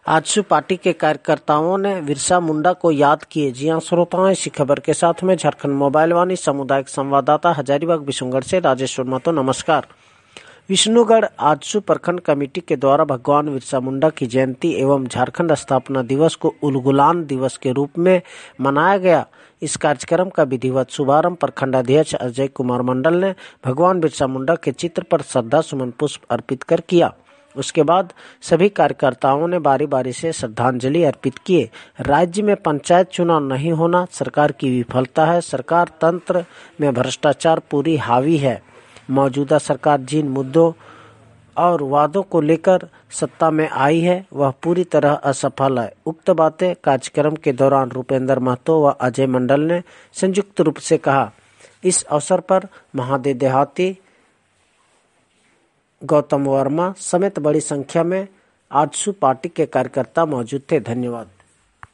AJSU party के कार्यकर्ताओं ने बिरसा मुंडा को याद किए। जी हां श्रोताओं, इसी खबर के साथ में झारखंड मोबाइल वाणी सामुदायिक संवाददाता हजारीबाग बिशुनगढ़ से राजेश्वर महतो। नमस्कार। विष्णुगढ़ आजसू प्रखंड कमेटी के द्वारा भगवान बिरसा मुंडा की जयंती एवं झारखंड स्थापना दिवस को उलगुलान दिवस के रूप में मनाया गया। इस कार्यक्रम का विधिवत शुभारंभ प्रखंड अध्यक्ष अजय कुमार मंडल ने भगवान बिरसा मुंडा के चित्र पर श्रद्धा सुमन पुष्प अर्पित कर किया। उसके बाद सभी कार्यकर्ताओं ने बारी बारी से श्रद्धांजलि अर्पित किए। राज्य में पंचायत चुनाव नहीं होना सरकार की विफलता है। सरकार तंत्र में भ्रष्टाचार पूरी हावी है। मौजूदा सरकार जिन मुद्दों और वादों को लेकर सत्ता में आई है वह पूरी तरह असफल है। उक्त बातें कार्यक्रम के दौरान रूपेंद्र महतो व अजय मंडल ने संयुक्त रूप से कहा। इस अवसर पर महादेव देहाती, गौतम वर्मा समेत बड़ी संख्या में आजसू पार्टी के कार्यकर्ता मौजूद थे। धन्यवाद।